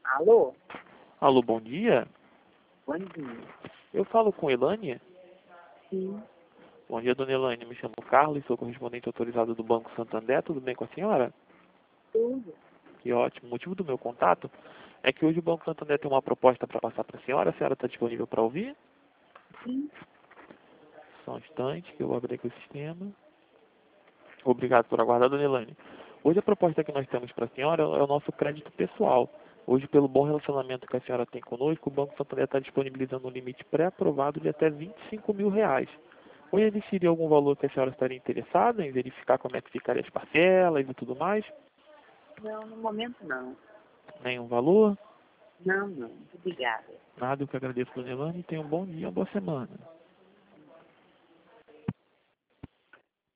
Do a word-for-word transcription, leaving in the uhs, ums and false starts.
Alô? Alô, bom dia. Bom dia. Eu falo com Elane. Sim, Bom dia, dona Elane. Me chamo Carlos, sou correspondente autorizado do Banco Santander. Tudo bem com a senhora? tudo. Que ótimo. O motivo do meu contato é que hoje o Banco Santander tem uma proposta para passar para a senhora. A senhora está disponível para ouvir? Sim. Só um instante que eu vou abrir aqui o sistema. Obrigado por aguardar, dona Elane. Hoje a proposta que nós temos para a senhora é o nosso crédito pessoal. Hoje, pelo bom relacionamento que a senhora tem conosco, o Banco Santander está disponibilizando um limite pré-aprovado de até vinte e cinco mil reais. Hoje existiria algum valor que a senhora estaria interessada em verificar como é que ficaria as parcelas e tudo mais? Não, no momento não. Nenhum valor? Não, não. Muito obrigada. Nada, eu que agradeço, dona Elane, e tenha um bom dia, uma boa semana.